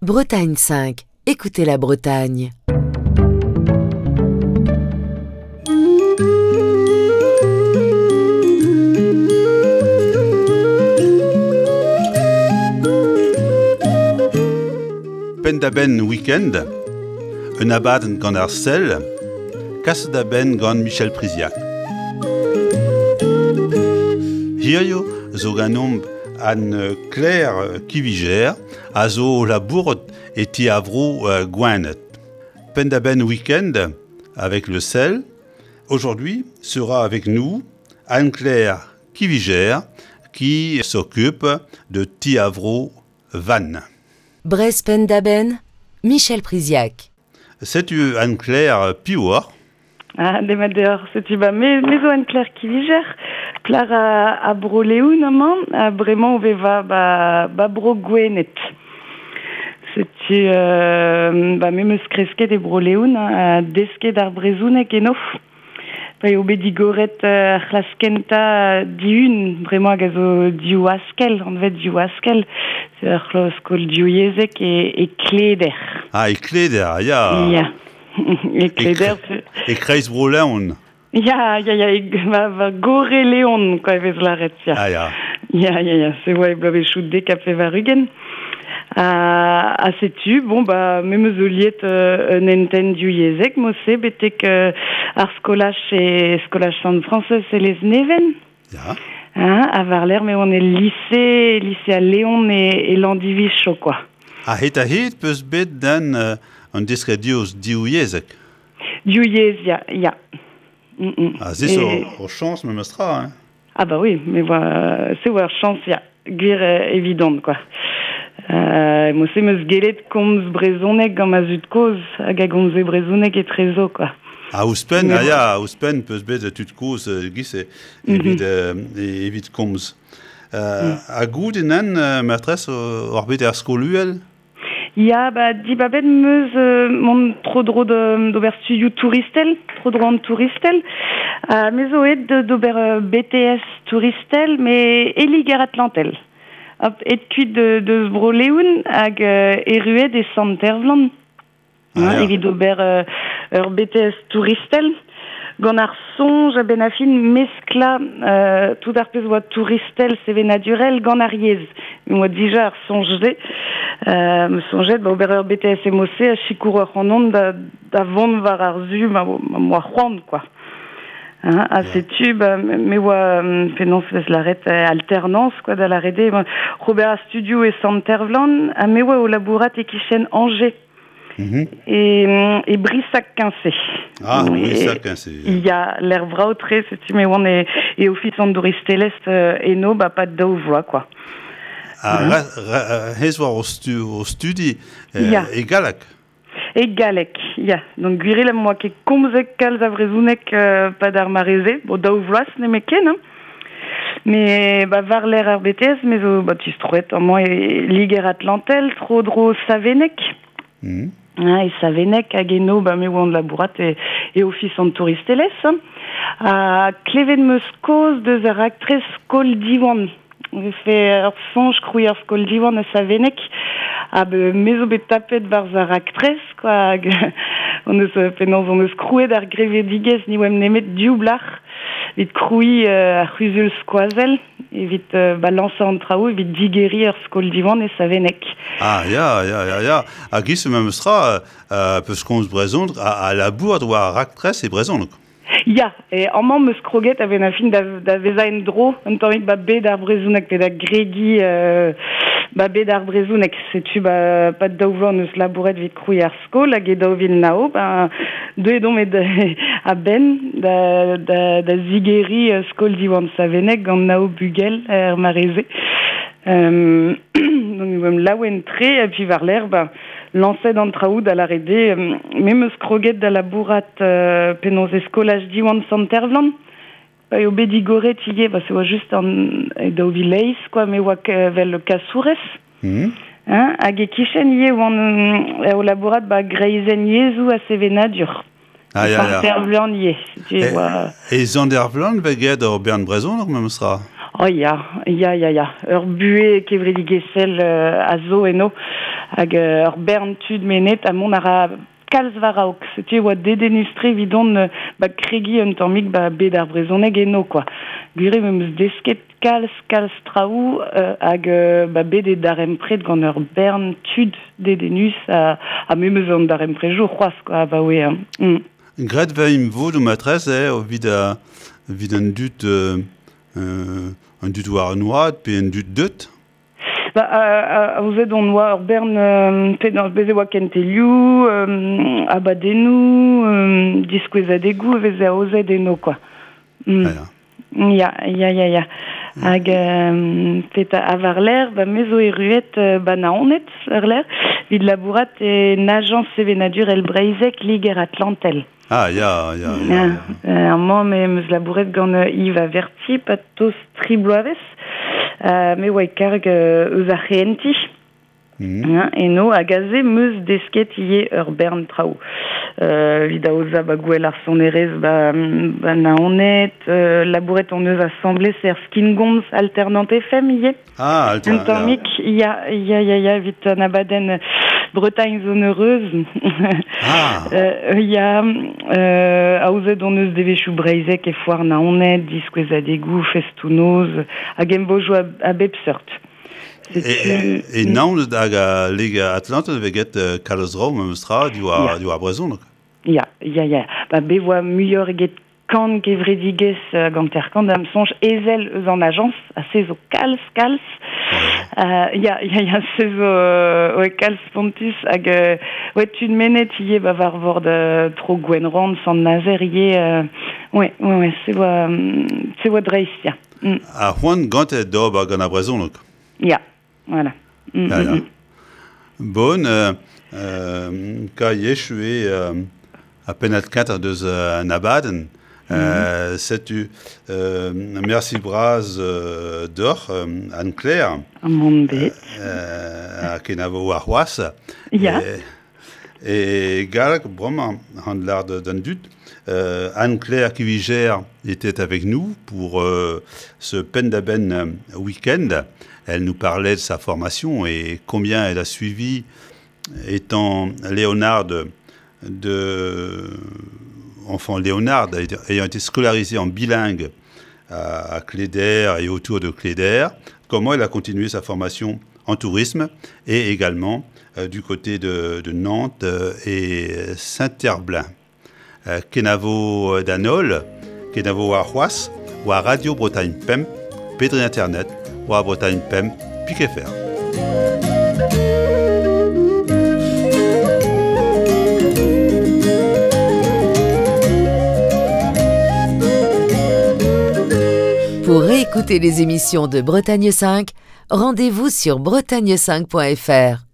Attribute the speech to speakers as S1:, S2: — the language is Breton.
S1: Bretagne 5. Écoutez la Bretagne.
S2: Pendaben weekend, un abaden gant ar sel, kasdaben gant Michel Priziac. Hirio zo ganomp an Claire Kiviger, a zo labourd et ti avro gouanet. Pendaben weekend avec le sel. Aujourd'hui sera avec nous Anne-Claire Kiviger qui s'occupe de Tiavro Vannes.
S1: Brest Pendaben, Michel Priziac.
S2: C'est-tu Anne-Claire Piwar?
S3: Ah, des madeurs, c'est-tu mais Anne-Claire Kiviger, Claire à Broléou, notamment, à Brément, où va bro gouenet. C'est-tu, même skreske des Broléoun, à deske d'arbrezoune genof. Pai obedigoret arlaskenta diun, vraiment gazo diou askel, en fait diou askel, c'est arlaskol diou yezek et kleder.
S2: Ah, et kleder, ya.
S3: Ja. Et kleder.
S2: Et kreis broleon.
S3: Ja, va gore leon, quoi, vez la retia.
S2: Ah, ya.
S3: Ja, c'est ouais, blave choude café varugen. À sais-tu, même zoliet nenten du yezek, mossé, betek ar skolach et skolach San Français c'est les Neven.
S2: Ya.
S3: À Varler, mais on est lycée à Léon et Landivicho, quoi.
S2: Ah, hit peus bet dan an diskredios diou yezek.
S3: Du yez, ya.
S2: Ah, c'est au chance, me mestra, hein.
S3: Ah bah oui, mais c'est voir chance, ya. Guir évidente, quoi. Moi c'est meus gelet komz brezonek gant ma zut koz hag a gomze brezonek et trezo, quoi.
S2: Ah, ouspen, ouspen peus bet tud koz gis evit komz. A gout enan, maîtresse, or bet ar skoluel?
S3: Ya, di babet meus mon tro dro d'ober studio touristel, tro dro an touristel. Meus o et d'ober BTS touristel, mais eliger atlantel. Hop, et kuit de Broléoun hag eruet e Santervlan. Evit d'ober ur BTS touristel. Gant ar sonj a ben a fin meskla tout ar pez oa touristel seve naturel gant ar yez. Moi dija ar sonjde, me sonjet ober ur BTS e mosse a chikour ur an on da vont var ar zu ma moa c'hoant, quoi. À sais-tu, mais oa penons la ret alternance, quoi, da la rede, Robert Studio et Santervlan, a me oa o labourat e kichen Angers. Et Brissac-Quincé.
S2: Ah, Brissac-Quincé.
S3: Il y a l'air vrautré, c'est-tu, mais on est office en Doristelest et no, pas de voix, quoi.
S2: Ah, hez war au studi e galak.
S3: Et Galek, ya. Donc, guiril moi qui komzek kalz avrezounek pas d'armarezé, daou vloas ne me ken, hein. Mais var l'air RBTS, mais tu trouet en moi liger atlantel, trop dro savenek. Et savenek hag eno me oan de labourat et office en touristelès. À Cleven meus koz deus ar actrice skol diwan. On fait ur sonj krouier skol diwan a savenek. Mezo bet tapet var ar actrice, quoi. On eus penans on eus krouet ar grevedigez ni oem nemet dioublach. Vit kroui ar c'huzul skoazel. Evit lansa an traoù, evit digeri ur skol diwan e savenek.
S2: Ah, ya. A gis me mestra peus komz brezont a labour doa ar actrice e brezont.
S3: Ya, et en m'en meus kroget avait un film d'aveza en dro, un temps il bet d'ar brezounek, pe da gregi bet d'ar brezounek, c'est-tu pas de daouvlan eus labouret vit krouier ar skol, hag e daouvil nao, deux edom a ben da zigeri skol diwan savenek gant nao bugel ar mareze. Donc laouen tre, et puis var l'air, lancé dans traoud à la rede, même eus kroget da labourat penons e skolaj diwan Santervlan. Et au bedigoret tige, c'est oa juste daouvil leiz, quoi, mais oa vel kasourez. Hag e kichen ie oan o labourat greizen iezou a seve nadur.
S2: Ah,
S3: Santervlan ie.
S2: Et Santervlan veget ur bern brezont, me mestra?
S3: Oh ya. Ur bue kevredigessel a zo eno, hag ur bern tud menet a mont ara kalz varaok. C'était oa dedenustre vidon kregi un tammik bet ar brezhoneg eno, quoi. Gure meus desket kalz traoù hag bet e darempred gant ur bern tud dedenus a meus an darempred jo c'hoaz, quoi, ba oe.
S2: Gret va im vod o matrez o vid un dut war an oad pe un dut deut.
S3: Aouzet on oa ur bern beze oa kentelioù, abadenou, diskouezadegou, veze aouzet eno, quoi. Ya. Hag pet a var l'air, mezo e ruet naonet ur l'air, vid labourat en agence sevenadur el breizek liger Atlantel.
S2: Ya.
S3: An man meus labouret gant Yves Averti, patos tribloavez, me oa karg eus ar c'henti. Eno a gaze meus desket ie ur bern traoù. Vid a oza gwell ar sonerez naonet, labouret on eus assemblez er skingons alternant FM ie.
S2: Alternant.
S3: Un tammik, ya, vit an abaden Bretagne zone heureuse. Ya, aouzet on eus devechou breizek e foar naonet, diskouezadegou, festounoz, hag embojo a bep seurt.
S2: Et naonet hag a lega Atlanta veget kalz rom eus tra du a brezhoneg.
S3: Ya. Bevoa muior eget kant gevredigez gant er kant am sonj ezel eus an agence, a sezo kalz. Ya, sezo kalz pontus hag tud menet ie var vord tro gwenrand san nazer ie, sevoa dreiz, ya.
S2: A c'hoant gantet d'ob gant a brezhoneg.
S3: Ya, voilà.
S2: Bon, ka yechue a penat 4 deus an abaden. Setu merci braz d'or Anne-Claire.
S3: Mon bet.
S2: A kenavo ar c'hoaz.
S3: Ya.
S2: Et galak broma an l'art d'un dut. Anne-Claire Kiviger était avec nous pour ce Pendaben week-end. Elle nous parlait de sa formation et combien elle a suivi, étant Léonarde, enfant Léonarde, ayant été scolarisée en bilingue à Cléder et autour de Cléder, comment elle a continué sa formation en tourisme et également du côté de Nantes et Saint-Herblain. Kenavo Danol, Kenavo a c'hoaz, ou à Radio Bretagne Pem, Pedri Internet, ou à Bretagne Pem, Piquet-Fer.
S1: Pour réécouter les émissions de Bretagne 5, rendez-vous sur bretagne5.fr.